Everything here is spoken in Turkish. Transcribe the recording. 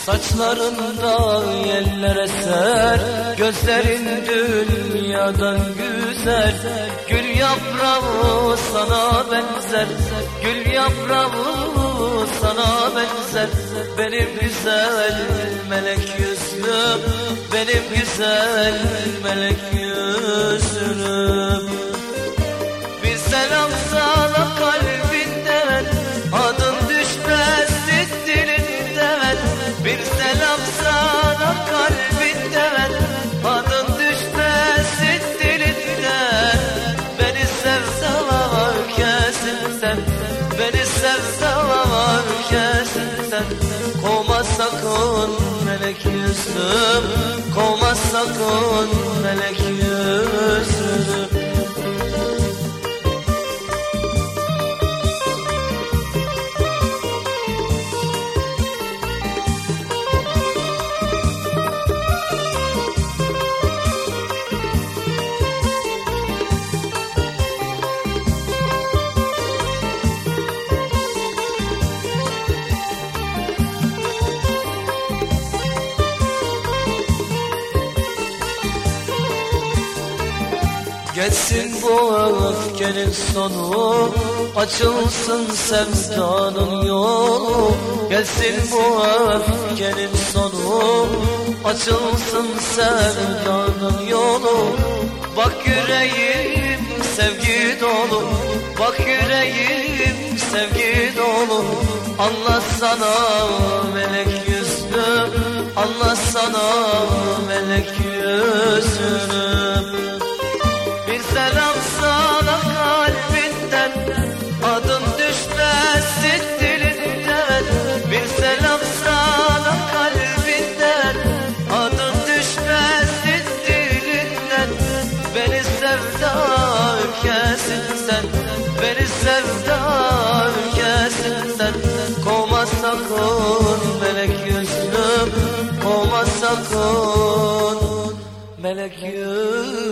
Saçlarında yeller eser, gözlerin dünyadan güzel. Gül yaprağı sana benzer, gül yaprağı sana benzer. Benim güzel melek yüzlüm, benim güzel melek yüzlüm. Bir selam sana kalbinden, adın düşmez dilinden. Bir selam sana kalbinden, adın düşmez dilinden. Beni sevdalama kesinden, beni sevdalama kesinden. Kovma sakın melek yüzlüm, kovma sakın melek yüzlüm. Geçsin bu öfkenin sonu, açılsın sevdanın yolu. Geçsin bu öfkenin sonu, açılsın sevdanın yolu. Bak yüreğim sevgi dolu, bak yüreğim sevgi dolu. Anlatsana melek yüzlüm, anlatsana melek yüzlüm. Bir selam sana kalbinden, adın düşmesin dilinden. Bir selam sana kalbinden, adın düşmesin dilinden. Beni sevda ülkesinden, beni sevda ülkesinden. Kovma sakın melek yüzlüm, kovma sakın melek yüzlüm.